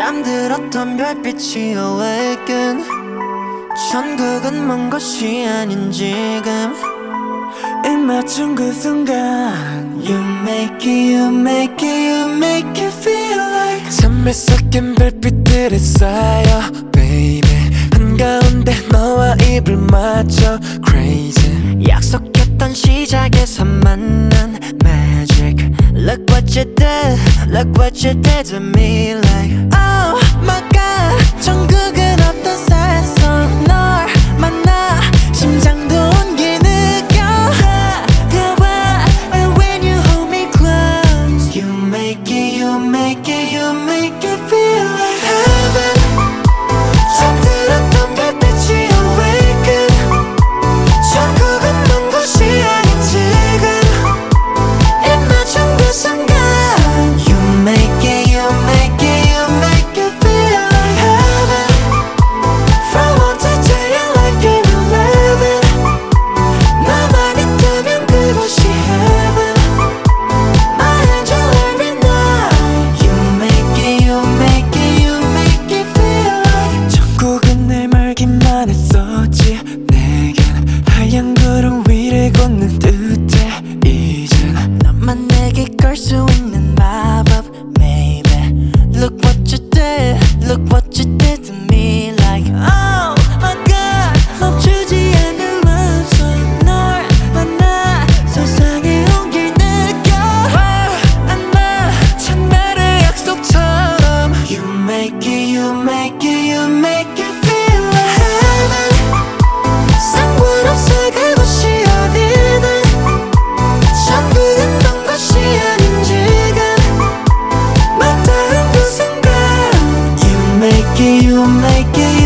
잠들었던 별빛이 awaken. 천국은 먼 곳이 아닌 지금 입 맞춘 그 순간 You make it, you make it, you make it feel like 잠에 섞인 별빛들이 쌓여 baby 한가운데 너와 입을 맞춰 crazy 약속했던 시작에서 만난 magic Look what you did, look what you did to me like Oh my god 천국은 없던 산속 널 만나 심장도 온기 느껴 다가와 And when you hold me close You make it, you make it, you make it feel like heaven 잠들었던 별빛이 awaken 천국은 먼 곳이 아닌 지금 입 맞춘 그 순간 You make it, you make it, you make it feel like heaven From 1 to 10 you're like an 11 나만 있다면 그곳이 heaven My angel every night You make it, you make it, you make it feel like 천국은 내 말기만 했었지 내겐 하얀 구름 위를 걷는 듯해 이젠 너만 내게 걸 수 있는 마법 maybe Look what you did, look what you did to me like Oh my god 멈추지 않는 맘속 널 만나 세상에 온길 느껴 안나 첫날의 약속처럼 You make it, you make it, you make it feel like heaven 상관없어 그곳이 어디든 천국은 먼 곳이 아닌 지금 맞닿은 그 순간 You make it, you make it